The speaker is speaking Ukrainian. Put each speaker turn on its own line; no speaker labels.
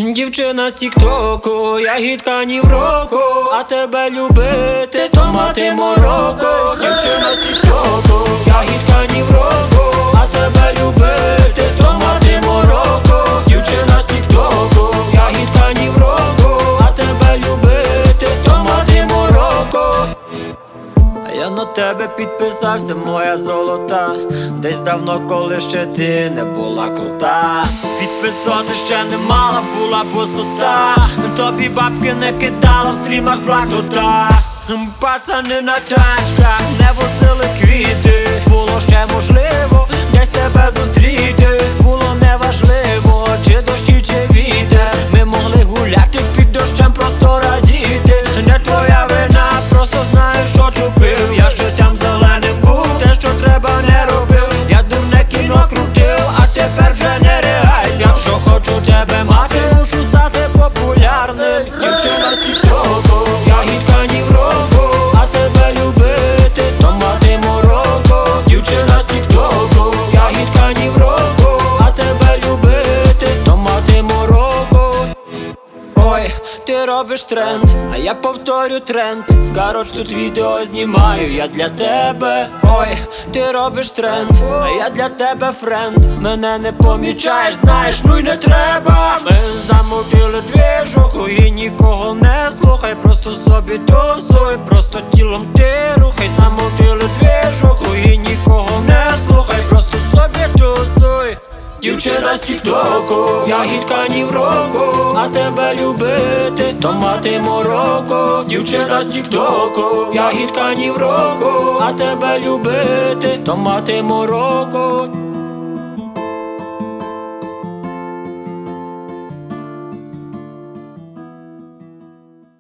Дівчина з тік-току, ягідка ні в року, а тебе любити, то мати мороко. Дівчина з тік-току, ягідка ні в року, а тебе любити, то мати мороко. Дівчина з тік-току, ягідка ні в року, а тебе любити, то мати мороко. А я на тебе підписався, моя золота, десь давно, коли ще ти не була крута. Підписати ще не мала, була босота. Тобі бабки не кидала, в стрімах блакота. Пацани на тачках не возили квіти. Було ще можливо десь тебе зустріти. Було неважливо, чи дощі, чи вітер. Ми могли гуляти під дощем, просто радіти. Не твоя вина, просто знаю, що тупив. Я ще там зеленим був, те, що треба, не робив. Я дурне кіно крутив, а тепер вже не реально. Якщо хочу тебе мати, мушу стати популярним. Дівчина з тік-току, ягідка ні в року, а тебе любити, то мати мороко. Дівчина з тік-току, ягідка ні в року, а тебе любити, то мати мороко. Ой, ти робиш тренд, а я повторю тренд. Коротше, тут відео знімаю я для тебе. Ой, ти робиш тренд, а я для тебе френд. Мене не помічаєш, знаєш, ну й не треба. Ми замутили двіжуху і нікого не слухай. Просто собі тусуй, просто тілом ти рухай. Замутили двіжуху і нікого не слухай. Просто собі тусуй. Дівчина з тік-току, ягідка ні в року, а тебе любити, то мати мороко. Дівчина з тік-току, ягідка ні в року, а тебе любити, то мати мороко.